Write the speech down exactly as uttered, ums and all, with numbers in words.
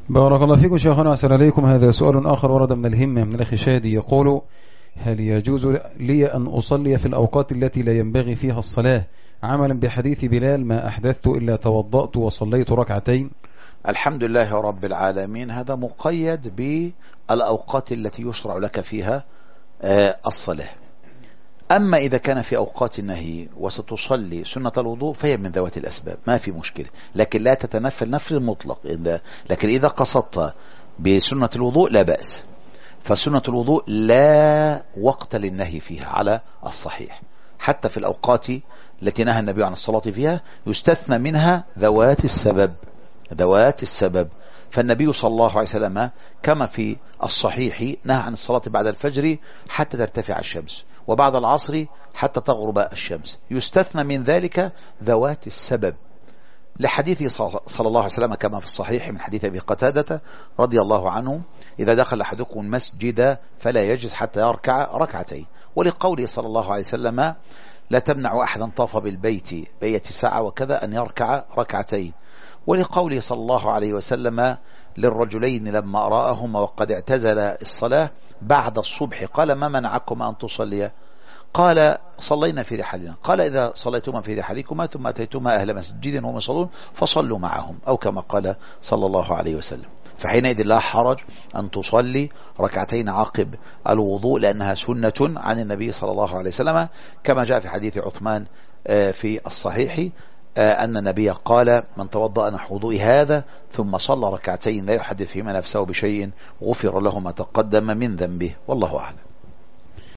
بارك الله فيكم شيخنا وأحسن إليكم. هذا سؤال آخر ورد من الهمة من الأخ شادي يقول: هل يجوز لي أن أصلي في الأوقات التي لا ينبغي فيها الصلاة عملا بحديث بلال ما أحدثت إلا توضأت وصليت ركعتين؟ الحمد لله رب العالمين. هذا مقيد بالأوقات التي يشرع لك فيها الصلاة. أما إذا كان في أوقات النهي وستصلي سنة الوضوء فهي من ذوات الأسباب، ما في مشكلة، لكن لا تتنفل نفل مطلق. لكن إذا قصدت بسنة الوضوء لا بأس. فسنة الوضوء لا وقت للنهي فيها على الصحيح، حتى في الأوقات التي نهى النبي عن الصلاة فيها يستثنى منها ذوات السبب. ذوات السبب فالنبي صلى الله عليه وسلم كما في الصحيح نهى عن الصلاة بعد الفجر حتى ترتفع الشمس، وبعد العصر حتى تغرب الشمس. يستثنى من ذلك ذوات السبب لحديث صلى الله عليه وسلم كما في الصحيح من حديث أبي قتادة رضي الله عنه: إذا دخل أحدكم المسجد فلا يجلس حتى يركع ركعتين. ولقوله صلى الله عليه وسلم: لا تمنع أحدا طاف بالبيت بيت ساعة وكذا أن يركع ركعتين. ولقوله صلى الله عليه وسلم للرجلين لما أراءهما وقد اعتزل الصلاة بعد الصبح قال: ما منعكما أن تصليا؟ قال: صلينا في رحالنا. قال: إذا صليتما في رحالكما ثم أتيتما أهل مسجد وهم يصلون فصلوا معهم، أو كما قال صلى الله عليه وسلم. فحينئذ لا حرج أن تصلي ركعتين عقب الوضوء، لأنها سنة عن النبي صلى الله عليه وسلم، كما جاء في حديث عثمان في الصحيح أن النبي قال: من توضأ نحو وضوء هذا ثم صلى ركعتين لا يحدث فيما نفسه بشيء غفر له ما تقدم من ذنبه. والله أعلم.